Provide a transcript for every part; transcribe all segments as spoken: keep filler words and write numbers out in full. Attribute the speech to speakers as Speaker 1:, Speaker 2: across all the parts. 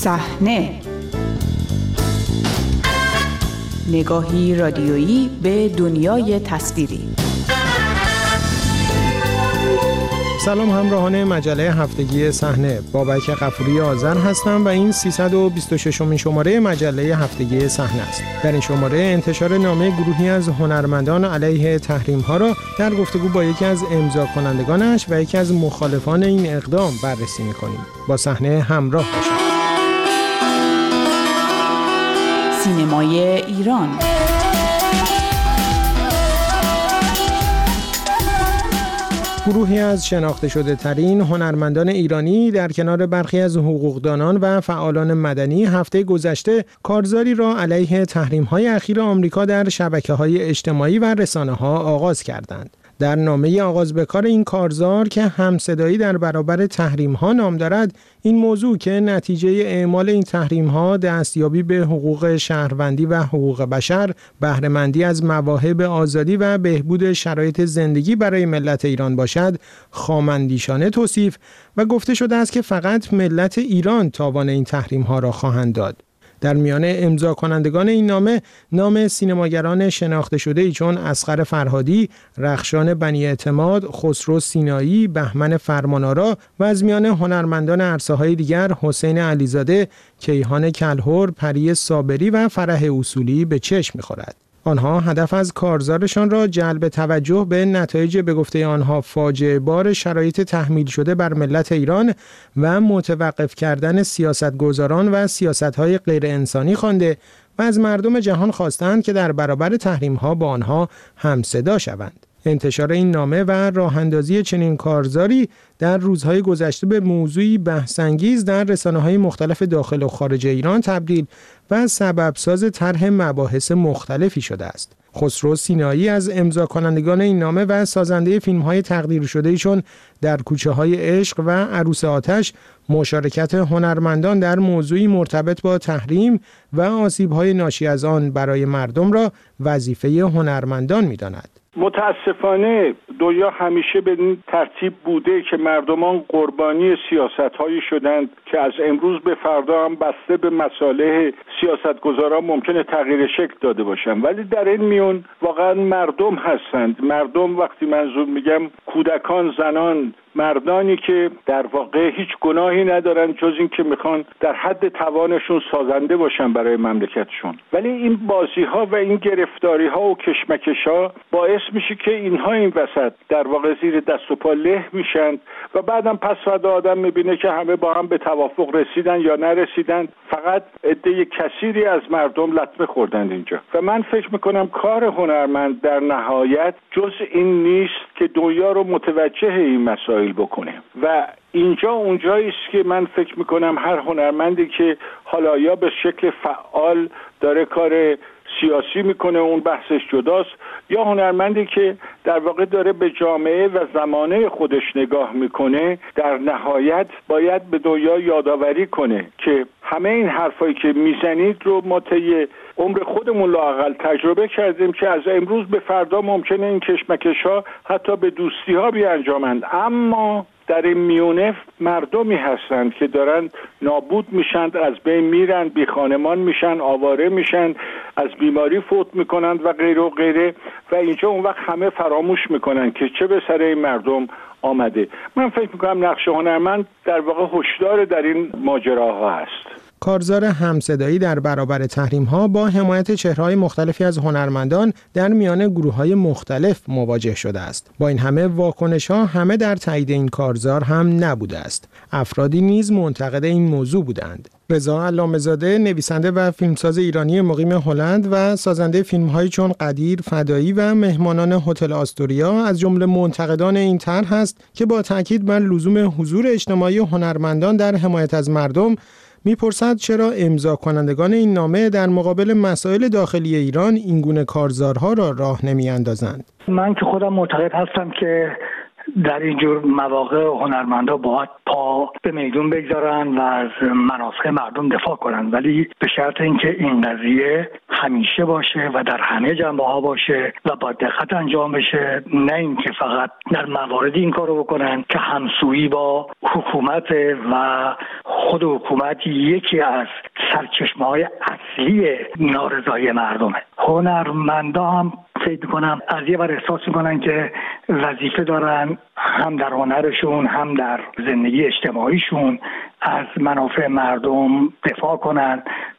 Speaker 1: صحنه، نگاهی رادیویی به دنیای تصویری.
Speaker 2: سلام همراهان مجله هفتگی صحنه، بابک غفوری آذر هستم و این سیصد و بیست و ششمین شماره مجله هفتگی صحنه است. در این شماره انتشار نامه گروهی از هنرمندان علیه تحریم‌ها را در گفتگو با یکی از امضا کنندگانش و یکی از مخالفان این اقدام بررسی می‌کنیم. با صحنه همراه باشید.
Speaker 1: سینمای ایران.
Speaker 2: گروهی از شناخته شده ترین هنرمندان ایرانی در کنار برخی از حقوقدانان و فعالان مدنی هفته گذشته کارزاری را علیه تحریم‌های اخیر آمریکا در شبکه‌های اجتماعی و رسانه‌ها آغاز کردند. در نامه آغاز به کار این کارزار که همصدایی در برابر تحریم‌ها نام دارد، این موضوع که نتیجه اعمال این تحریم‌ها دستیابی به حقوق شهروندی و حقوق بشر، بهره‌مندی از مواهب آزادی و بهبود شرایط زندگی برای ملت ایران باشد، خام‌اندیشانه توصیف و گفته شده است که فقط ملت ایران تاوان این تحریم‌ها را خواهند داد. در میان امضا کنندگان این نامه نام سینماگران شناخته شده ای چون اصغر فرهادی، رخشان بنی اعتماد، خسرو سینایی، بهمن فرمانآرا و از میان هنرمندان عرصه‌های دیگر حسین علیزاده، کیهان کلهر، پری صابری و فرح اصولی به چشم می‌خورد. آنها هدف از کارزارشان را جلب توجه به نتایج به گفته آنها فاجعه بار شرایط تحمیل شده بر ملت ایران و متوقف کردن سیاستگزاران و سیاست‌های غیر انسانی خوانده و از مردم جهان خواستند که در برابر تحریم‌ها با آنها همصدا شوند. انتشار این نامه و راه‌اندازی چنین کارزاری در روزهای گذشته به موضوعی بحث‌انگیز در رسانه‌های مختلف داخل و خارج ایران تبدیل و سببساز طرح مباحث مختلفی شده است. خسرو سینایی از امضا کنندگان این نامه و سازنده فیلم‌های تقدیر شده چون در کوچه‌های عشق و عروس آتش مشارکت هنرمندان در موضوعی مرتبط با تحریم و آسیب‌های ناشی از آن برای مردم را وظیفه هنرمندان می‌داند.
Speaker 3: متاسفانه دنیا همیشه به این ترتیب بوده که مردمان قربانی سیاست‌هایی شدند که از امروز به فردا هم بسته به مصالح سیاستگزاران ممکنه تغییر شکل داده باشن، ولی در این میون واقعا مردم هستند. مردم وقتی منظور میگم کودکان، زنان، مردانی که در واقع هیچ گناهی ندارن جز این که میخوان در حد توانشون سازنده باشن برای مملکتشون، ولی این بازی ها و این گرفتاری ها و کشمکش ها باعث میشه که اینها این وسط در واقع زیر دست و پا له میشن و بعدم پس فردا آدم میبینه که همه با هم به توافق رسیدن یا نرسیدن، فقط عده کثیری از مردم لطمه خوردند اینجا. و من فکر میکنم کار هنرمند در نهایت جز این نیست که دنیا رو متوجه این مسائل بکنه و اینجا اونجایی است که من فکر میکنم هر هنرمندی که حالا یا به شکل فعال داره کار سیاسی میکنه اون بحثش جداست، یا هنرمندی که در واقع داره به جامعه و زمانه خودش نگاه میکنه، در نهایت باید به دنیا یادآوری کنه که همه این حرفایی که میزنید رو ما طی عمر خودمون لااقل تجربه کردیم که از امروز به فردا ممکنه این کشمکش‌ها حتی به دوستی‌ها بیانجامند، اما در این میونه مردمی هستند که دارن نابود میشن، از بین میرن، بی خانمان میشن، آواره میشن، از بیماری فوت میکنند و غیره و غیره و اینجا اون وقت همه فراموش میکنن که چه به سر این مردم آمده. من فکر میکنم نقش هنرمند در واقع هشدار در این ماجراها هست.
Speaker 2: کارزار همصدایی در برابر تحریم‌ها با حمایت چهره‌های مختلفی از هنرمندان در میان گروه‌های مختلف مواجه شده است. با این همه واکنش‌ها همه در تایید این کارزار هم نبوده است. افرادی نیز منتقد این موضوع بودند. رضا علامه‌زاده، نویسنده و فیلمساز ایرانی مقیم هلند و سازنده فیلم‌هایی چون قدیر، فدایی و مهمانان هتل آستوریا از جمله منتقدان این طرح است که با تاکید بر لزوم حضور اجتماعی هنرمندان در حمایت از مردم میپرسد چرا امضا کنندگان این نامه در مقابل مسائل داخلی ایران اینگونه کارزارها را راه نمیاندازند.
Speaker 4: من که خودم معتقد هستم که در اینجور مواقع هنرمندا باید پا به میدون بگذارن و از منافع مردم دفاع کنن، ولی به شرط اینکه این قضیه همیشه باشه و در همه جنبه ها باشه و با دقت انجام بشه، نه اینکه فقط در مواردی این کارو بکنن که همسویی با حکومت و خود حکومت یکی از سرچشمه‌های اصلی نارضایی مردمه. هنرمندا هم فکر می‌کنم از یه ور احساس می‌کنن که وظیفه دارن هم در هنرشون هم در زندگی اجتماعیشون از منافع مردم دفاع کنن،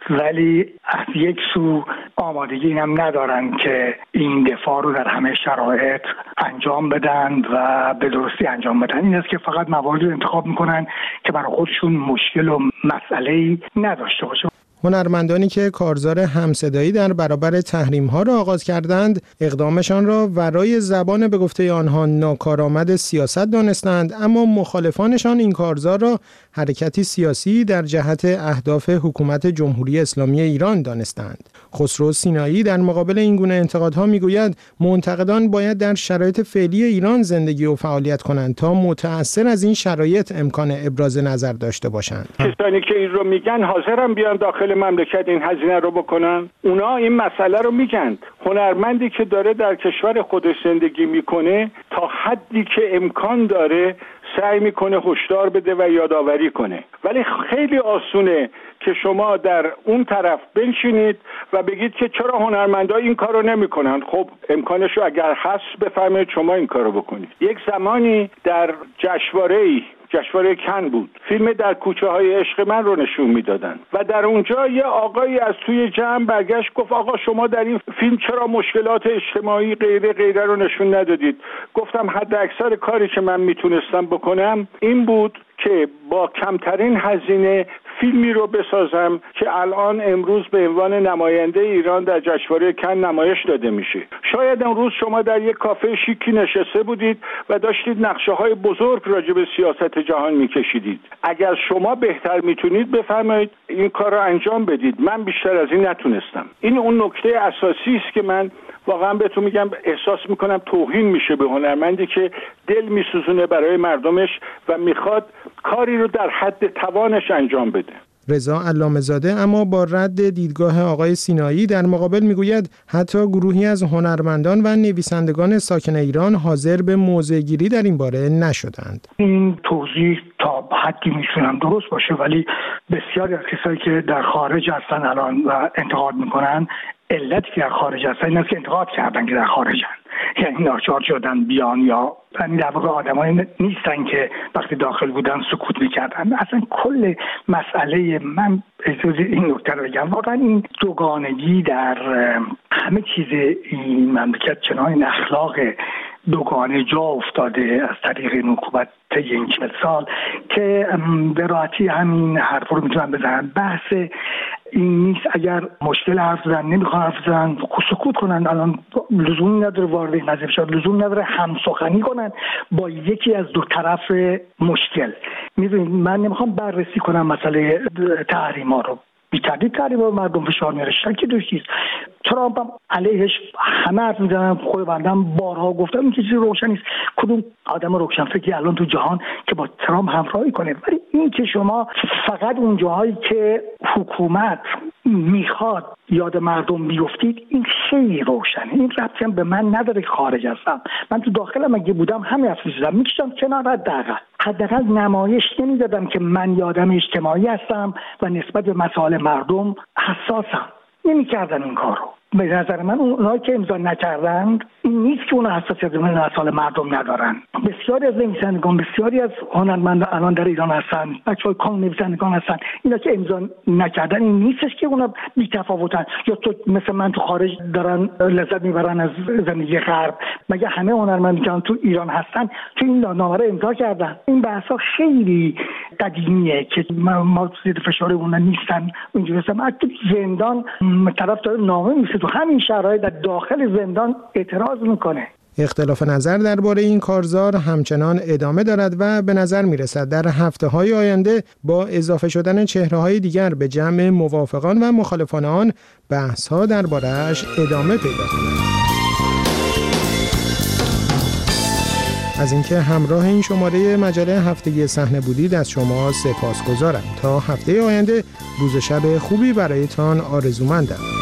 Speaker 4: ولی از یک سو آمادگی هم ندارن که این دفاع رو در همه شرایط انجام بدن و به درستی انجام بدن. این است که فقط مواردی انتخاب میکنن که برای خودشون مشکل و مسئله‌ای نداشته باشه.
Speaker 2: هنرمندانی که کارزار همصدایی در برابر تحریم‌ها را آغاز کردند، اقدامشان را ورای زبان به گفته آنها ناکارآمد سیاست دانستند، اما مخالفانشان این کارزار را حرکتی سیاسی در جهت اهداف حکومت جمهوری اسلامی ایران دانستند. خسرو سینایی در مقابل این گونه انتقادها میگوید منتقدان باید در شرایط فعلی ایران زندگی و فعالیت کنند تا متأثر از این شرایط امکان ابراز نظر داشته باشند.
Speaker 3: کسانی که این رو میگن حاضرن بیان داخل مملکت این هزینه رو بکنن؟ اونا این مسئله رو میگن. هنرمندی که داره در کشور خودش زندگی میکنه تا حدی که امکان داره سعی میکنه هشدار بده و یادآوری کنه، ولی خیلی آسونه که شما در اون طرف بنشینید و بگید که چرا هنرمندا این کارو نمیکنن. خب امکانشو اگر هست بفرمایید شما این کارو بکنید. یک زمانی در جشنواره‌ای جشنواره کن بود، فیلم در کوچه های عشق من رو نشون میدادن و در اونجا یه آقایی از توی جمع برگشت گفت آقا شما در این فیلم چرا مشکلات اجتماعی غیره غیره رو نشون ندادید؟ گفتم حد اکثر کاری که من میتونستم بکنم این بود که با کمترین هزینه فیلمی رو بسازم که الان امروز به عنوان نماینده ایران در جشنواره کن نمایش داده میشه. شاید امروز شما در یک کافه شیکی نشسته بودید و داشتید نقشه های بزرگ راجع به سیاست جهان میکشیدید. اگر شما بهتر میتونید بفرمایید این کار رو انجام بدید. من بیشتر از این نتونستم. این اون نکته اساسی است که من واقعا بهتون میگم احساس میکنم توهین میشه به هنرمندی که دل میسوزونه برای مردمش و میخواد کاری رو در حد توانش انجام بده.
Speaker 2: رضا علامه‌زاده اما با رد دیدگاه آقای سینایی در مقابل میگوید حتی گروهی از هنرمندان و نویسندگان ساکن ایران حاضر به موضع‌گیری در این باره نشدند.
Speaker 4: این توضیح تا حدی میتونم درست باشه، ولی بسیاری از کسایی که در خارج هستن الان و انتقاد میکنن، علتی که در خارج هستن این است که انتقاد کردن که در خارجن، یعنی ناچار شدن بیان، یا یعنی در واقع آدمایی نیستن که وقتی داخل بودن سکوت میکردن. اصلا کل مسئله، من اجازه این نکته رو بگم، واقعا این دوگانگی در همه چیز این مملکت چنان اخلاق دوگانه جا افتاده از طریق این حکومت طی این چهل سال که به راحتی همین حرف رو میتونن بزنن. بحث این نیست اگر مشکل حرف زدن نمیخوان حرف زدن سکوت کنن، الان لزومی نداره وارد این قضیه بشن، لزوم نداره هم سخنی کنن با یکی از دو طرف مشکل. میدونید من نمیخوام بررسی کنم مسئله تحریما رو، بی تردید تحریم رو مردم فشار میاره، شکی توش نیست. ترامپ هم علیهش همه حرف میزنن، خود بندم بارها گفتم این که چیزی روشن نیست. کدوم آدم روشنفکری الان تو جهان که با ترامپ همراهی کنه؟ ولی این که شما فقط اون جاهایی که حکومت میخواد یاد مردم بیفتید، این خیلی روشنه. این ربطی هم به من نداره که خارج هستم. من تو داخلم اگه بودم همین حرف میزدم، میکشم کنار، حداقل حداقل نمایش نمیدادم که من یادم اجتماعی هستم و نسبت به مسائل مردم حساسم. نمیکردن این کارو. به نظر من اونایی که امضا نکردن این نیست که اون حساسیت به مسائل مردم ندارن. بسیاری از نویسندگان، بسیاری از هنرمندان الان در ایران هستن، بچه‌های کام نویسندگان هستن، اینا که امضا نکردن این نیستش که اونا بی‌تفاوتن یا تو مثل من تو خارج دارن لذت میبرن از زندگی غرب. مگه همه هنرمندان که تو ایران هستن تو این نامه رو امضا کردن؟ این بحثا خیلی قدیمیه که ما زیر فشار اون نیستن. اینجوری هستم اگه زندان طرف داره نامه میشه تو همین شرایط در داخل زندان اعتراض میکنه.
Speaker 2: اختلاف نظر درباره این کارزار همچنان ادامه دارد و به نظر میرسد در هفته‌های آینده با اضافه شدن چهره‌های دیگر به جمع موافقان و مخالفان آن بحث‌ها درباره‌اش ادامه پیدا کند. از اینکه همراه این شماره مجله هفتگی صحنه بودید از شما سپاسگزارم. تا هفته آینده روز و شب خوبی برایتان آرزومندم.